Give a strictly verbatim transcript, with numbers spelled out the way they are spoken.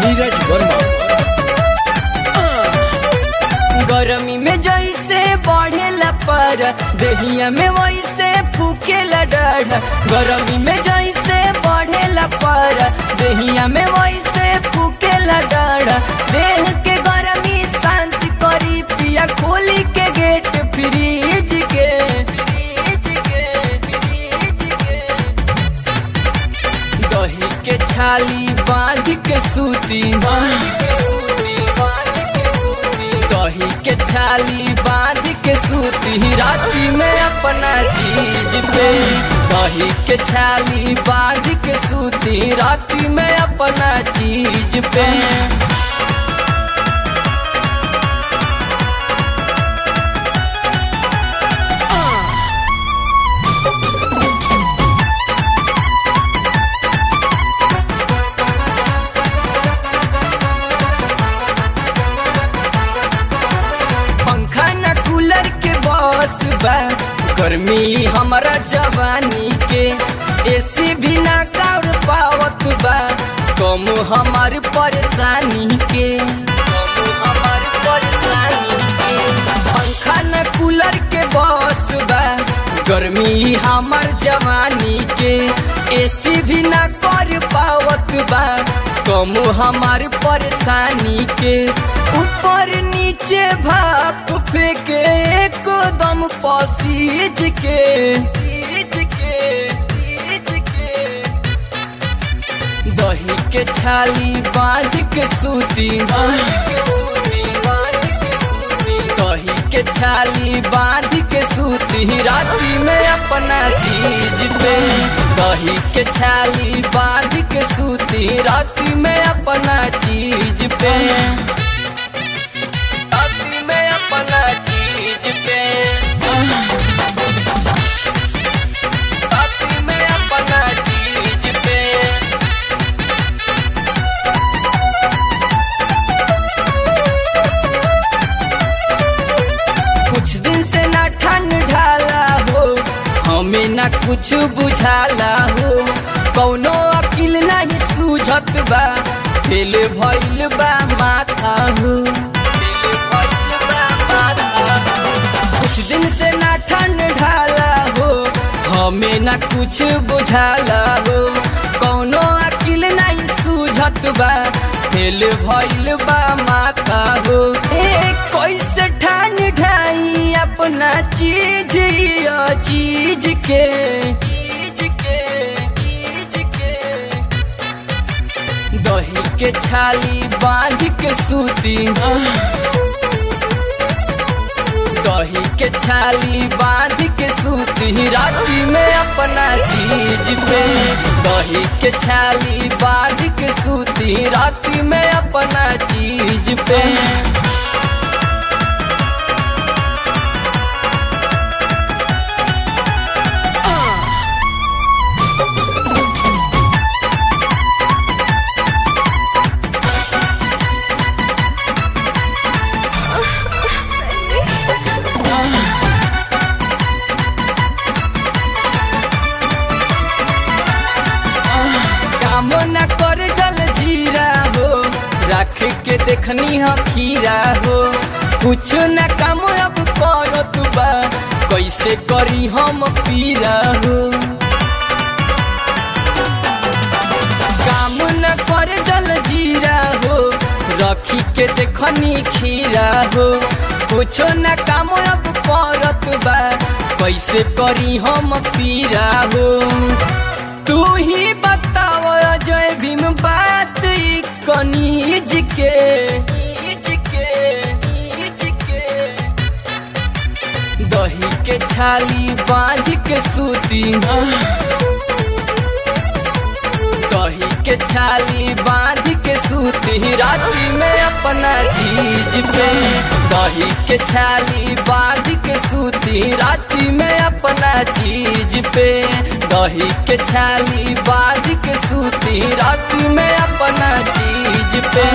नीरज वर्मा। गरमी में जैसे बढ़ेला पर दहिया में वैसे फूकेला डर। गरमी में जैसे बढ़ेला पर दहिया में वैसे फूकेला डर। देह के गरमी शांत करी पिया खोली के गेट फ्रीज के फ्रीज के फ्रीज के। दही के छाली बांध के सूती बांध के सूती बांध के सूती। दही के छाली बांध के सूती राती में अपना चीज पे। दही के छाली बांध के सूती राती में अपना चीज पे। कूलर के बस बा गर्मी हमारा जवानी के। एसी भी ना कर पावत बा कम हमार परेशानी के कम हमार परेशानी के। पंखा न कूलर के बस बा गर्मी हमार जवानी के। एसी भी ना कर पावत बा कम हमार परेशानी के। ऊपर नीचे भाप फेंके एकदम पसीज के तीज के तीज के। दही के छाली बांध के सूती बांध के सूती बांध के सूती। दही के छाली बांध के सूती राती में अपना चीज पे। दही के छाली बांध के सूती राती में अपना चीज पे। में अपना चीज पे राती में अपना चीज पे। कुछ दिन से ना ठंड ढाला हो हमें ना कुछ बुझाला हो। कौनो अकिल नहीं सूझत बा फेल भइल बा माथा हो। कुछ दिन से ना ठंड ढाला हो हमें ना कुछ बुझाला हो। कौनो अकिल नहीं सूझत बा फेल भइल बा माथा हो। कैसे ठान ढाई अपना चीज या चीज के चीज के चीज के। दही के छाली बांध के सूती दही के छाली बांध के सूती राती में अपना चीज पे। दही के छाली बांध के सूती राती में अपना चीज पे। काम न कर जल जीरा हो रख के देखनी हो खीरा हो। कुछ न काम अब करो तू बा कैसे करी हम पीरा हो। काम न कर जल जीरा हो रखी के देखनी खीरा हो। कुछ न काम अब करत बा कैसे करी हम पीरा हो। तू ही बताव जय भीम बात कनीज के नीज के नीज के। दही के छाली बांध के सूती दही के छाली बांध के सूती राती में अपना चीज पे। दही के छाली बांध के सूती राती में अपना चीज पे। दही के छाली बांध के सूती राती में अपना चीज पे।